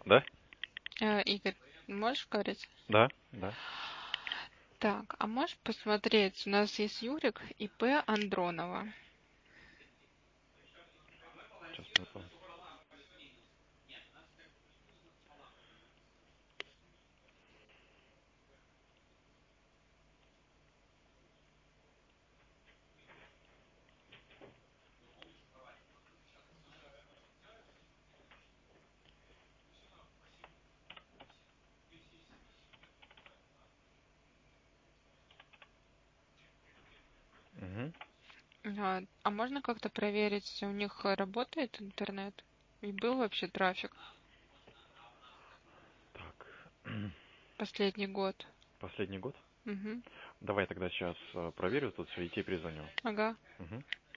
Да? Игорь, можешь говорить? Да, да. Так, а можешь посмотреть? У нас есть Юрик ИП Андронова. Сейчас мы Мгм. А можно как-то проверить, у них работает интернет? И был вообще трафик Так. последний год? Последний год? Угу. Давай тогда сейчас проверю тут все и тебе перезвоню. Ага. Мгм.